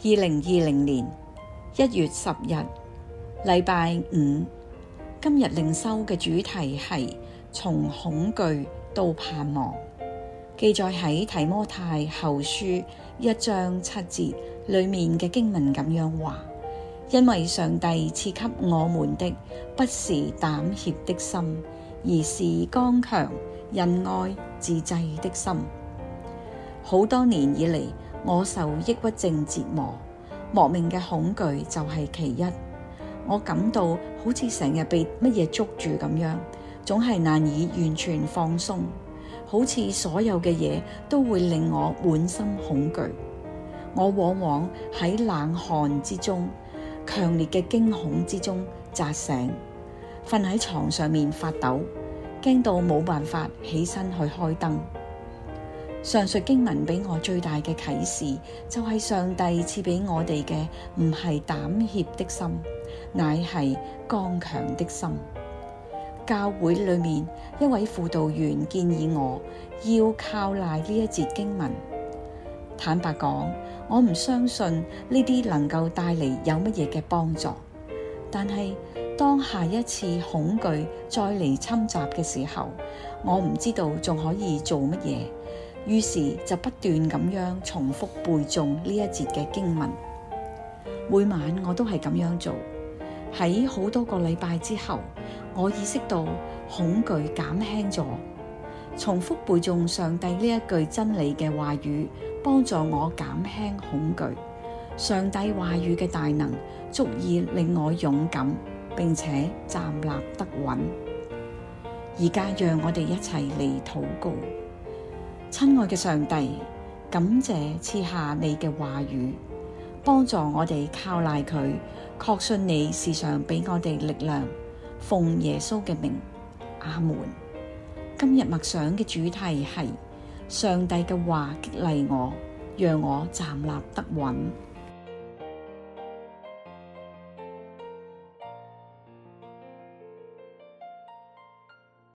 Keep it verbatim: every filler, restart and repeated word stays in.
二零二零年一月十日，禮拜五。今日靈修嘅主題係從恐懼到盼望，記載喺提摩太後書一章七節裏面嘅經文咁樣話：因為上帝賜給我們的不是膽怯的心，而是剛強、仁愛、自制的心。好多年以嚟，我受抑鬱症折磨，莫名嘅恐懼就係其一。我感到好似成日被乜嘢捉住咁樣，總係難以完全放鬆，好似所有嘅嘢都會令我滿心恐懼。我往往喺冷汗之中、強烈嘅驚恐之中扎醒，瞓喺床上面發抖，驚到冇辦法起身去開燈。上述經文俾我最大嘅啟示，就係上帝賜俾我哋嘅唔係膽怯的心，乃係剛強的心。教會裏面一位輔導員建議我要靠賴呢一節經文。坦白講，我唔相信呢啲能夠帶嚟有乜嘢嘅幫助。但係當下一次恐懼再嚟侵襲嘅時候，我唔知道仲可以做乜嘢。於是就不斷咁樣重複背誦呢一節嘅經文，每晚我都係咁樣做。喺好多個禮拜之後，我意識到恐懼減輕咗。重複背誦上帝呢一句真理嘅話語，幫助我減輕恐懼。上帝話語嘅大能足以令我勇敢，並且站立得穩。而家讓我哋一齊嚟禱告。親愛嘅上帝，感謝賜下你嘅話語，幫助我哋靠賴佢，確信你時常俾我哋力量。奉耶穌嘅名，阿門。今日默想嘅主題係上帝嘅話激勵我，讓我站立得穩。